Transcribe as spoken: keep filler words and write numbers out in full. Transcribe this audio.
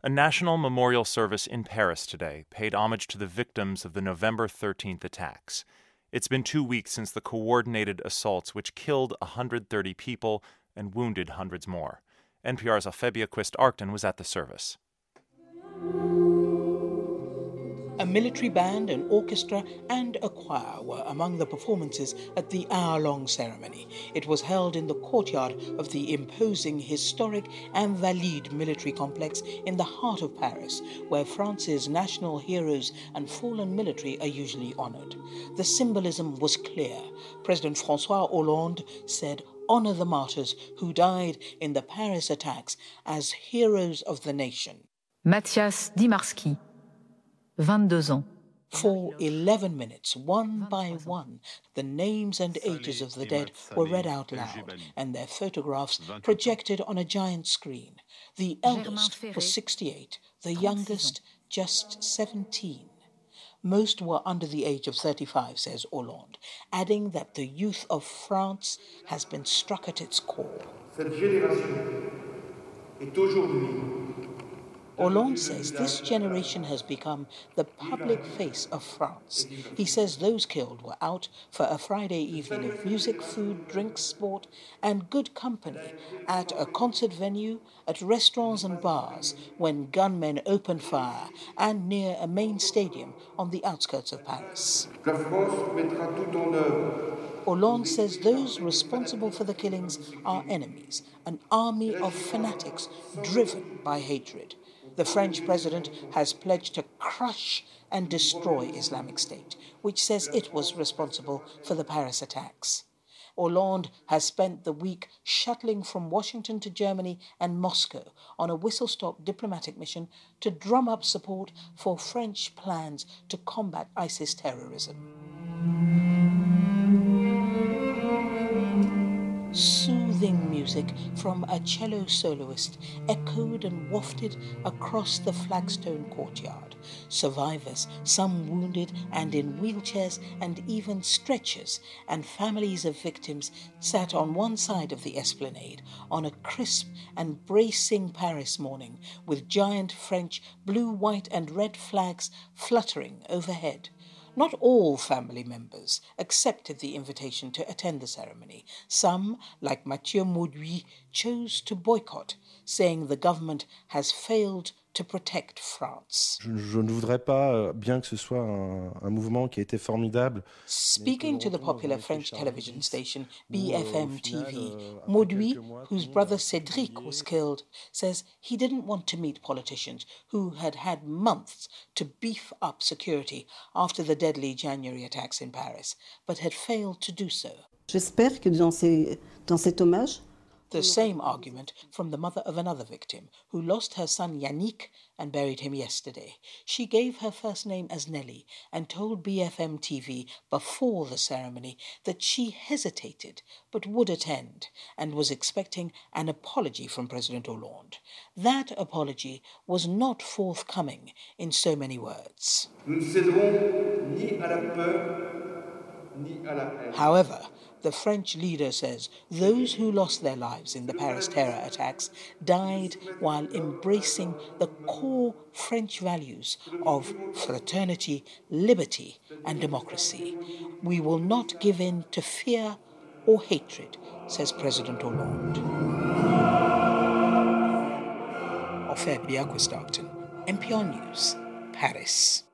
A national memorial service in Paris today paid homage to the victims of the November thirteenth attacks. It's been two weeks since the coordinated assaults which killed one hundred thirty people and wounded hundreds more. N P R's Afebia Quist-Arcton was at the service. A military band, an orchestra and a choir were among the performances at the hour-long ceremony. It was held in the courtyard of the imposing, historic Invalides military complex in the heart of Paris, where France's national heroes and fallen military are usually honoured. The symbolism was clear. President François Hollande said, "Honour the martyrs who died in the Paris attacks as heroes of the nation." Mathias Dimarski, vingt-deux ans. For eleven minutes, one by one, the names and ages of the dead were read out loud and their photographs projected on a giant screen. The eldest was sixty-eight, the youngest just seventeen. Most were under the age of thirty-five, says Hollande, adding that the youth of France has been struck at its core. Cette génération est aujourd'hui. Hollande says this generation has become the public face of France. He says those killed were out for a Friday evening of music, food, drinks, sport, and good company at a concert venue, at restaurants and bars, when gunmen opened fire, and near a main stadium on the outskirts of Paris. Hollande says those responsible for the killings are enemies, an army of fanatics driven by hatred. The French president has pledged to crush and destroy Islamic State, which says it was responsible for the Paris attacks. Hollande has spent the week shuttling from Washington to Germany and Moscow on a whistle-stop diplomatic mission to drum up support for French plans to combat ISIS terrorism. Soothing music from a cello soloist echoed and wafted across the flagstone courtyard. Survivors, some wounded and in wheelchairs and even stretchers, and families of victims sat on one side of the esplanade on a crisp and bracing Paris morning with giant French blue, white and red flags fluttering overhead. Not all family members accepted the invitation to attend the ceremony. Some, like Mathieu Mauduit, chose to boycott, saying the government has failed to protect France. Je, je ne voudrais pas, bien que ce soit un, un mouvement qui a été formidable. Speaking to the popular French television station B F M T V, Mauduit, whose brother Cédric was killed, says he didn't want to meet politicians who had had months to beef up security after the deadly January attacks in Paris, but had failed to do so. J'espère que dans, ces, dans cet hommage, the same argument from the mother of another victim who lost her son Yannick and buried him yesterday. She gave her first name as Nellie and told B F M T V before the ceremony that she hesitated but would attend and was expecting an apology from President Hollande. That apology was not forthcoming in so many words. However, the French leader says those who lost their lives in the Paris terror attacks died while embracing the core French values of fraternity, liberty, and democracy. We will not give in to fear or hatred, says President Hollande. Afebia Quist-Arcton, N P R News, Paris.